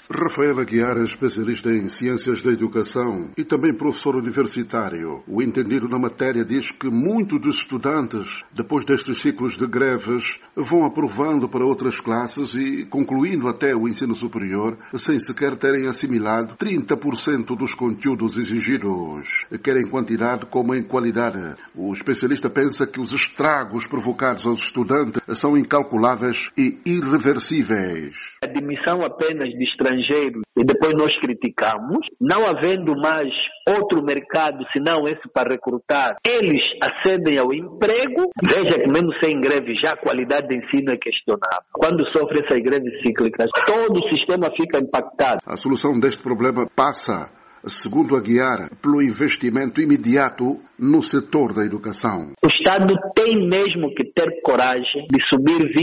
Rafael Aguiar é especialista em ciências da educação e também professor universitário. O entendido na matéria diz que muitos dos estudantes, depois destes ciclos de greves, vão aprovando para outras classes e concluindo até o ensino superior, sem sequer terem assimilado 30% dos conteúdos exigidos, quer em quantidade como em qualidade. O especialista pensa que os estragos provocados aos estudantes são incalculáveis e irreversíveis. A admissão apenas de estrangeiros e depois nós criticamos, não havendo mais outro mercado senão esse para recrutar, eles acedem ao emprego. Veja que mesmo sem greve já a qualidade de ensino é questionável. Quando sofre essas greves cíclicas, todo o sistema fica impactado. A solução deste problema passa, segundo Aguiar, pelo investimento imediato no setor da educação. O Estado tem mesmo que ter coragem de subir 20%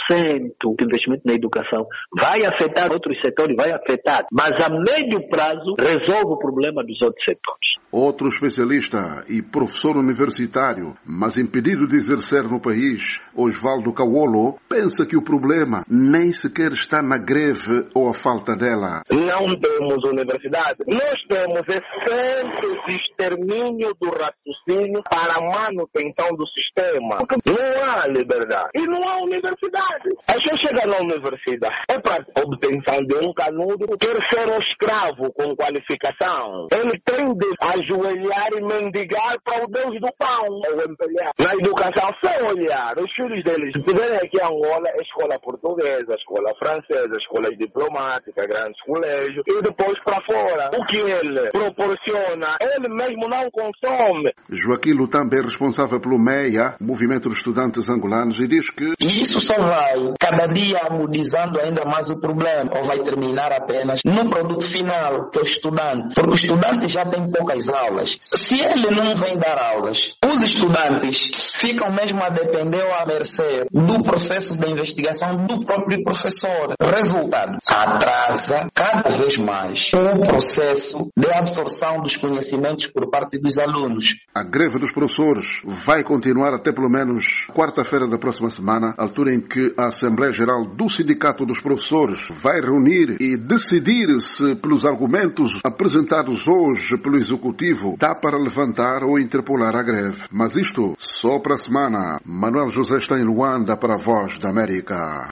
de investimento na educação. Vai afetar outros setores, vai afetar, mas a médio prazo resolve o problema dos outros setores. Outro especialista e professor universitário, mas impedido de exercer no país, Osvaldo Cauolo, pensa que o problema nem sequer está na greve ou a falta dela. Não temos universidade. Nós temos sempre o extermínio do raciocínio para a manutenção do sistema. Porque não há liberdade. E não há universidade. A gente chega na universidade, é para a obtenção de um canudo, quer ser um escravo com qualificação. Ele tem de ajoelhar e mendigar para o Deus do pão, ou empelhar. Na educação, sem olhar, os filhos deles, se vêm aqui em Angola, a escola portuguesa, a escola francesa, a escola diplomática, grandes colégios, e depois para fora. O que ele proporciona, ele mesmo não consome. Joaquim Lutambe é responsável pelo MEIA, Movimento de Estudantes Angolanos, e diz que isso só vai cada dia agudizando ainda mais o problema, ou vai terminar apenas no produto final, que é o estudante. Porque o estudante já tem poucas aulas. Se ele não vem dar aulas, os estudantes ficam mesmo a depender ou a mercê do processo de investigação do próprio professor. Resultado, atrasa cada vez mais o processo de absorção dos conhecimentos por parte dos alunos. A greve dos professores vai continuar até pelo menos quarta-feira da próxima semana, altura em que a Assembleia Geral do Sindicato dos Professores vai reunir e decidir se, pelos argumentos apresentados hoje pelo Executivo, dá para levantar ou interpolar a greve. Mas isto só para a semana. Manuel José está em Luanda para a Voz da América.